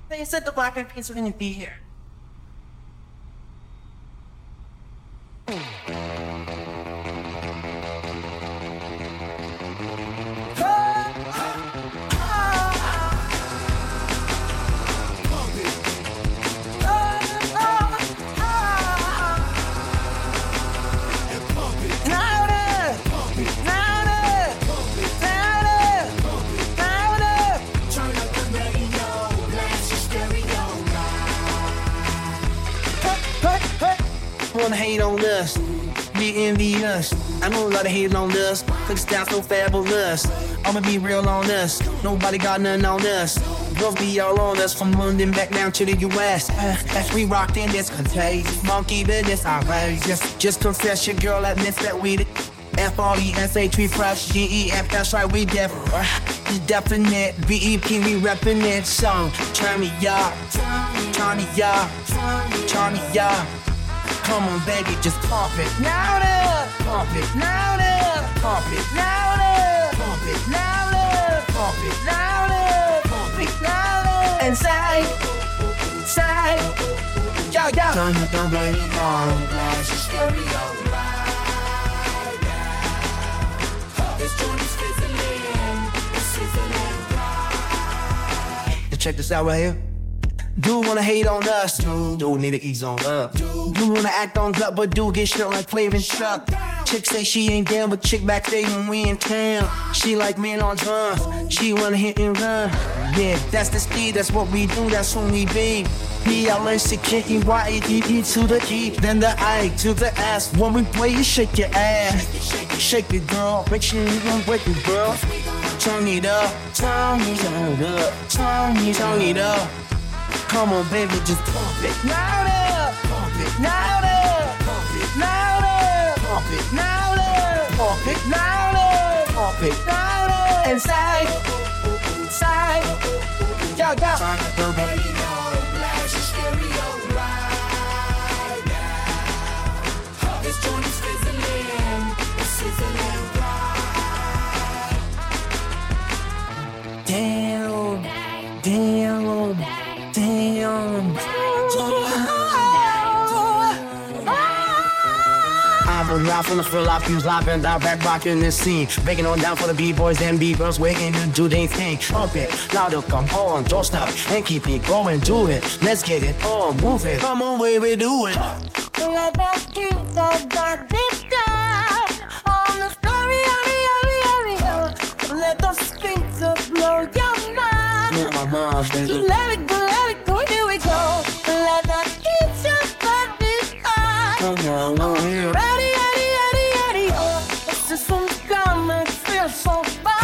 They said the Black Eyed Peas were gonna be here. Wanna hate on us, be envious. I know a lot of hate on us, cause down so fabulous. I'ma be real on us, nobody got nothing on us. Girls be all on us, from London back down to the US. As we rocked in this contagious, monkey business outrageous. Just confess your girl admits that we the F-R-E-S-H, we fresh, G-E-F, that's right, we def. It's definite, B-E-P, we reppin' it. Song, turn me up, turn me up, turn me up. Come on, baby, just pump it louder, pump it louder, pump it louder, pump it louder, pump it louder, pump it louder. And say, yo, yo. Turn it down, baby, on glass, your stereo right now. This joint is fizzling, it's sizzling right. Check this out right here. Dude wanna hate on us, dude need to ease on up. Dude wanna act on gut, but dude get shit like Flavor Struck. Chick say she ain't down, but chick backstage when we in town. She like men on drums, she wanna hit and run. Yeah, that's the speed, that's what we do, that's who we be. B-L-A-C-K-E-Y-E-E to the E, then the I to the S. When we play, you shake your ass. Shake it, girl, make sure you don't break it, girl. Turn it up, turn it up, turn it up. Come on, baby, just pump it louder, pump it louder, pump it louder, pump it louder, pump it louder, pump it louder. And say, yo, yo. Turn the radio, blast your stereo right now. This joint is fizzling, it's sizzling right. Damn, damn. Damn. I've been rap from the fill up, fuse live and down back rocking this scene. Breaking on down for the B-boys and B-girls, waking to do their thing. Pump it, louder, come on, don't stop, and keep it going, do it. Let's get it on, move it, come on, baby, do it. Let us keep the dark down on the story, let the speakers blow your mind. Yeah, my mind, baby. Let it go. Here we go. Let the kids just let this on. Ready, oh. This is some comic, feel so bad.